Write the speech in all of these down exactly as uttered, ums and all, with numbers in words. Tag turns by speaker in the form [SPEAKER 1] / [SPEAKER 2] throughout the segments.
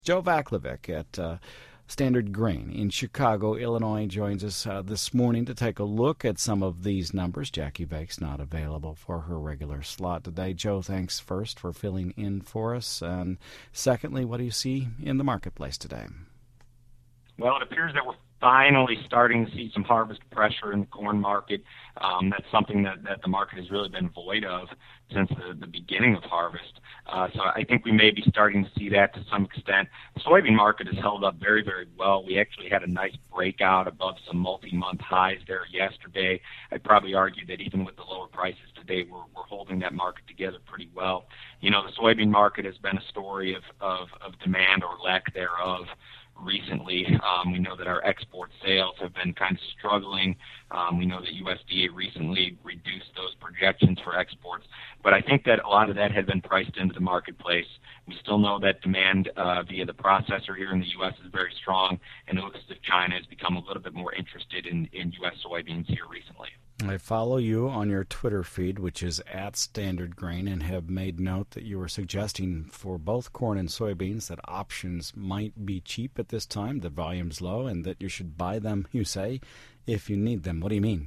[SPEAKER 1] Joe Vaklovic at uh, Standard Grain in Chicago, Illinois, joins us uh, this morning to take a look at some of these numbers. Jackie Vake's not available for her regular slot today. Joe, thanks first for filling in for us. And secondly, what do you see in the marketplace today?
[SPEAKER 2] Well, it appears that we're finally starting to see some harvest pressure in the corn market. Um, that's something that, that the market has really been void of since the, the beginning of harvest. Uh, so I think we may be starting to see that to some extent. The soybean market has held up very, very well. We actually had a nice breakout above some multi-month highs there yesterday. I'd probably argue that even with the lower prices today, we're, we're holding that market together pretty well. You know, the soybean market has been a story of, of, of demand or lack thereof recently. Um, we know that our export sales have been kind of struggling. Um, we know that U S D A recently reduced those projections for exports, but I think that a lot of that had been priced into the marketplace. We still know that demand uh, via the processor here in the U S is very strong, and it looks as if China has become a little bit more interested in, in U S soybeans here recently.
[SPEAKER 1] I follow you on your Twitter feed, which is at Standard Grain, and have made note that you were suggesting for both corn and soybeans that options might be cheap at this time, the volume's low, and that you should buy them, you say, if you need them. What do you mean?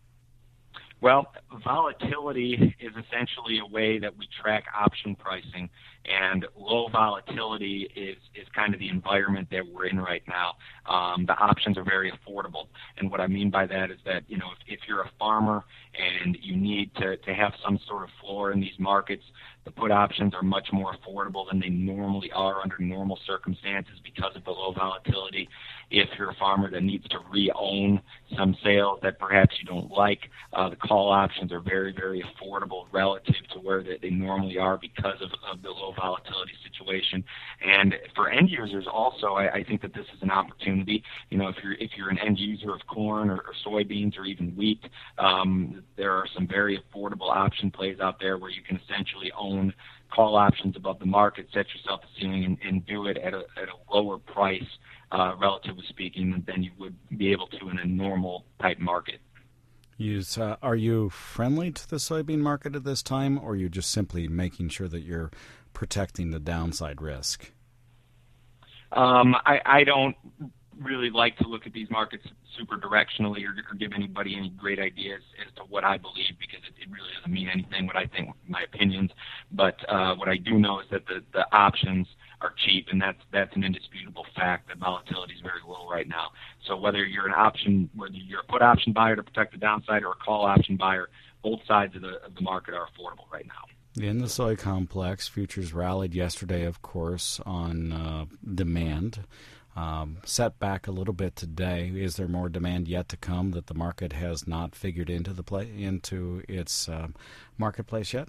[SPEAKER 2] Well, volatility is essentially a way that we track option pricing, and low volatility is, is kind of the environment that we're in right now. Um, the options are very affordable, and what I mean by that is that, you know, if, if you're a farmer and you need to, to have some sort of floor in these markets, the put options are much more affordable than they normally are under normal circumstances because of the low volatility. If you're a farmer that needs to re-own some sales that perhaps you don't like, uh, the call options are very, very affordable relative to where they, they normally are because of, of the low volatility situation. And for end users also, I, I think that this is an opportunity. You know, if you're if you're an end user of corn or, or soybeans or even wheat, um, there are some very affordable option plays out there where you can essentially own call options above the market, set yourself a ceiling, and, and do it at a, at a lower price, uh, relatively speaking, than you would be able to in a normal type market.
[SPEAKER 1] Use, uh, are you friendly to the soybean market at this time, or are you just simply making sure that you're protecting the downside risk?
[SPEAKER 2] Um, I, I don't really like to look at these markets super directionally or, or give anybody any great ideas as to what I believe, because it, it really doesn't mean anything what I think, my opinions. But uh, what I do know is that the, the options are cheap, and that's that's an indisputable fact that volatility is very low right now. So whether you're an option, whether you're a put option buyer to protect the downside or a call option buyer, both sides of the of the market are affordable right now.
[SPEAKER 1] In the soy complex, futures rallied yesterday, of course, on uh, demand. Um, set back a little bit today. Is there more demand yet to come that the market has not figured into the play into its uh, marketplace yet?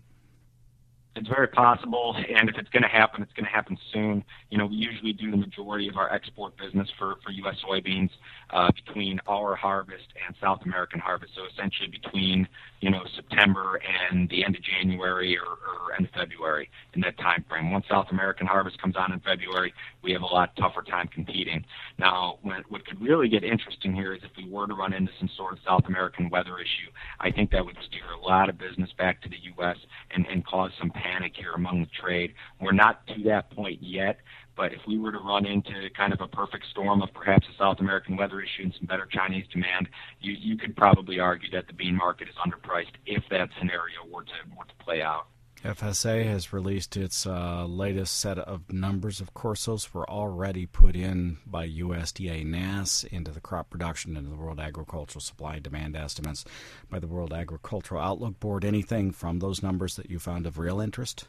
[SPEAKER 2] It's very possible, and if it's going to happen, it's going to happen soon. You know, we usually do the majority of our export business for, for U S soybeans uh, between our harvest and South American harvest, so essentially between, you know, September and the end of January or, or end of February, in that time frame. Once South American harvest comes on in February, we have a lot tougher time competing. Now, when, what could really get interesting here is if we were to run into some sort of South American weather issue. I think that would steer a lot of business back to the U S and, and cause some panic here among the trade. We're not to that point yet, but if we were to run into kind of a perfect storm of perhaps a South American weather issue and some better Chinese demand, you, you could probably argue that the bean market is underpriced if that scenario were to, were to play out.
[SPEAKER 1] F S A has released its uh, latest set of numbers. Of course, those were already put in by U S D A N A S into the crop production and the World Agricultural Supply and Demand estimates by the World Agricultural Outlook Board. Anything from those numbers that you found of real interest?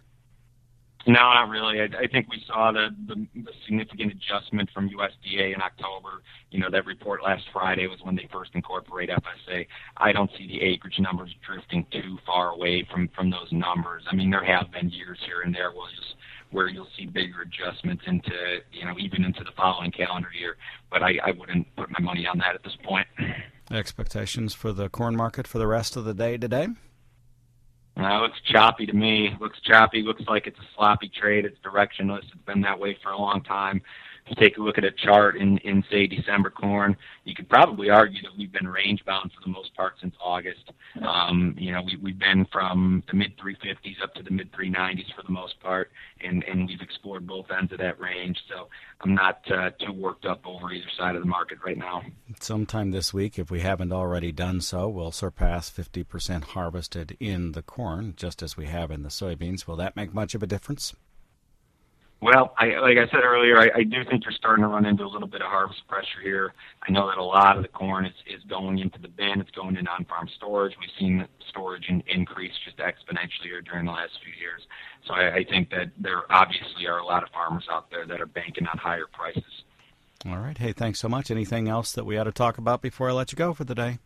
[SPEAKER 2] No, not really. I, I think we saw the, the, the significant adjustment from U S D A in October. You know, that report last Friday was when they first incorporated F S A. I don't see the acreage numbers drifting too far away from, from those numbers. I mean, there have been years here and there where, just, where you'll see bigger adjustments into, you know, even into the following calendar year. But I, I wouldn't put my money on that at this point.
[SPEAKER 1] Expectations for the corn market for the rest of the day today?
[SPEAKER 2] Uh, it looks choppy to me. It looks choppy. Looks like it's a sloppy trade. It's directionless. It's been that way for a long time. If you take a look at a chart in, in say, December corn, you could probably argue that we've been range-bound for the most part since August. Um, you know, we, we've been from the mid three fifties up to the mid three nineties for the most part, and, and we've explored both ends of that range. So I'm not uh, too worked up over either side of the market right now.
[SPEAKER 1] Sometime this week, if we haven't already done so, we'll surpass fifty percent harvested in the corn, just as we have in the soybeans. Will that make much of a difference?
[SPEAKER 2] Well, I, like I said earlier, I, I do think you're starting to run into a little bit of harvest pressure here. I know that a lot of the corn is, is going into the bin. It's going into on-farm storage. We've seen storage in, increase just exponentially here during the last few years. So I, I think that there obviously are a lot of farmers out there that are banking on higher prices.
[SPEAKER 1] All right. Hey, thanks so much. Anything else that we ought to talk about before I let you go for the day?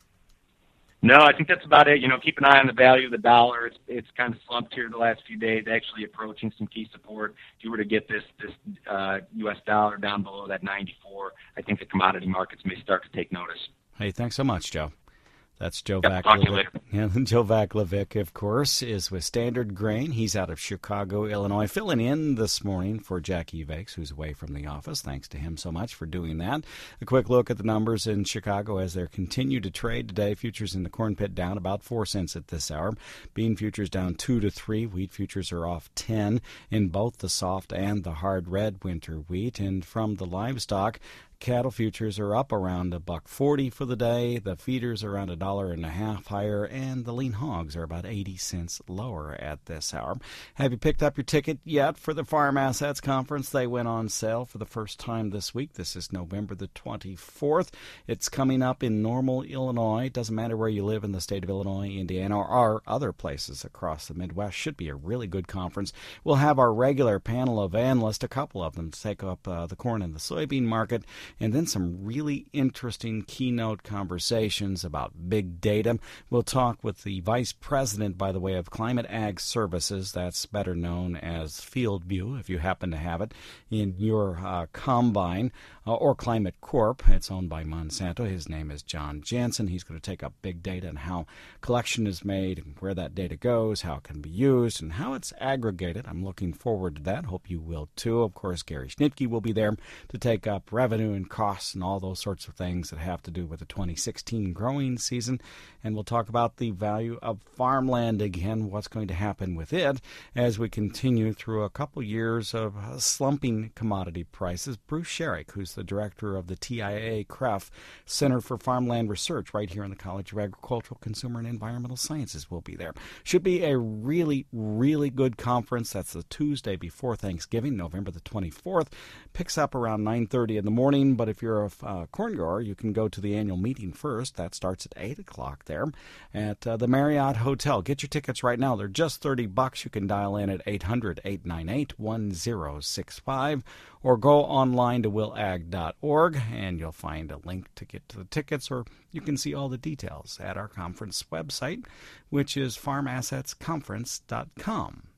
[SPEAKER 2] No, I think that's about it. You know, keep an eye on the value of the dollar. It's it's kind of slumped here the last few days, actually approaching some key support. If you were to get this this uh, U S dollar down below that ninety-four, I think the commodity markets may start to take notice.
[SPEAKER 1] Hey, thanks so much, Joe. That's Joe
[SPEAKER 2] yep,
[SPEAKER 1] Vaclavic. Yeah, Joe Vaclavic, of course, is with Standard Grain. He's out of Chicago, Illinois, filling in this morning for Jackie Vakes, who's away from the office. Thanks to him so much for doing that. A quick look at the numbers in Chicago as they continue to trade today. Futures in the corn pit down about four cents at this hour. Bean futures down two to three. Wheat futures are off ten in both the soft and the hard red winter wheat. And from the livestock, cattle futures are up around a buck forty for the day. The feeders are around a dollar and a half higher, and the lean hogs are about eighty cents lower at this hour. Have you picked up your ticket yet for the Farm Assets Conference? They went on sale for the first time this week. This is November the twenty-fourth. It's coming up in Normal, Illinois. It doesn't matter where you live in the state of Illinois, Indiana, or other places across the Midwest. Should be a really good conference. We'll have our regular panel of analysts, a couple of them, to take up uh, the corn and the soybean market, and then some really interesting keynote conversations about big data. We'll talk with the Vice President, by the way, of Climate Ag Services. That's better known as FieldView, if you happen to have it in your uh, combine, uh, or Climate Corp. It's owned by Monsanto. His name is John Jansen. He's going to take up big data and how collection is made, and where that data goes, how it can be used, and how it's aggregated. I'm looking forward to that. Hope you will too. Of course, Gary Schnitke will be there to take up revenue and costs and all those sorts of things that have to do with the twenty sixteen growing season. And we'll talk about the value of farmland again, what's going to happen with it as we continue through a couple years of slumping commodity prices. Bruce Sherrick, who's the director of the T I A C R E F Center for Farmland Research right here in the College of Agricultural, Consumer, and Environmental Sciences, will be there. Should be a really, really good conference. That's the Tuesday before Thanksgiving, November the twenty-fourth. Picks up around nine thirty in the morning, but if you're a uh, corn grower, you can go to the annual meeting first. That starts at eight o'clock there at uh, the Marriott Hotel. Get your tickets right now. They're just thirty bucks. You can dial in at eight hundred, eight nine eight, one zero six five or go online to will ag dot org, and you'll find a link to get to the tickets, or you can see all the details at our conference website, which is farm assets conference dot com.